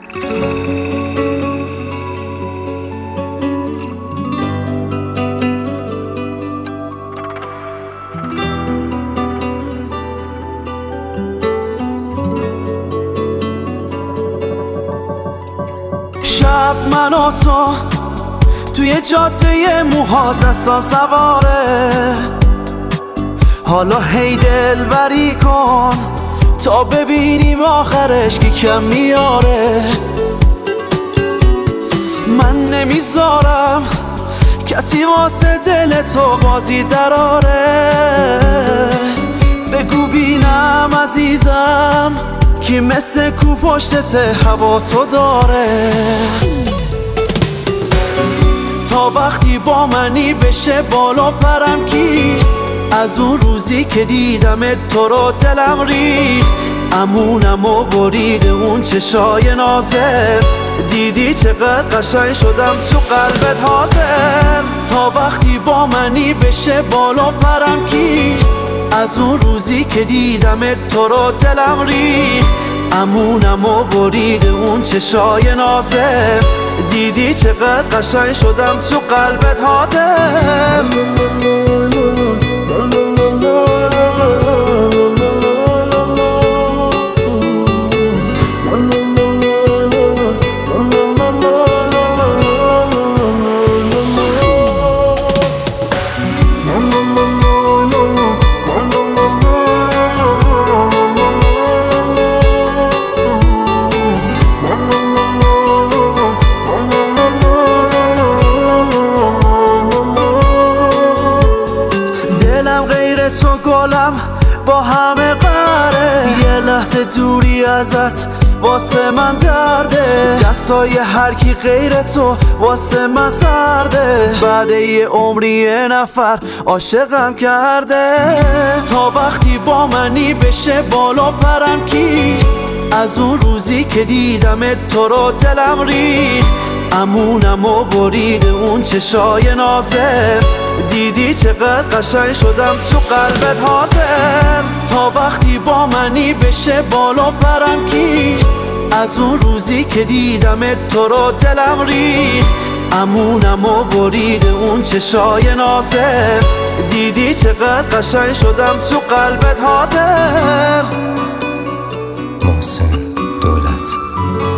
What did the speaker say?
شب من و تو توی جاده موها دستان سواره، حالا هی دلبری کن تا ببینیم آخرش کی کم میاره. من نمیذارم کسی واسه دل تو بازی دراره، بگو بینم عزیزم کی مثل کو پشتت هوا تو داره. تا وقتی با منی بشه بالا پرم کی، از اون روزی که دیدم تو رو دلم ریخت، امونم و برید اون چشای نازت، دیدی چقدر قشنگ شدم تو قلبت حاضر. تا وقتی با منی بشه بالا پرم کی، از اون روزی که دیدم تو رو دلم ریخت، امونم و برید اون چشای نازت، دیدی چقدر قشنگ شدم تو قلبت حاضر. تو گلم با همه قره، یه لحظه دوری ازت واسه من درده، دستای هر کی غیر تو واسه من سرده، بعد یه عمری یه نفر عاشقم کرده. تا وقتی با منی بشه بالا پرم کی، از اون روزی که دیدم تو رو دلم ریخت، امونم و برید اون چشای نازت، دیدی چقدر قشنگ شدم تو قلبت حاضر. تا وقتی با منی بشه بالا پرم کی، از اون روزی که دیدم تو رو دلم ریخت، امونم و برید اون چشای نازت، دیدی چقدر قشنگ شدم تو قلبت حاضر. محسن دولت.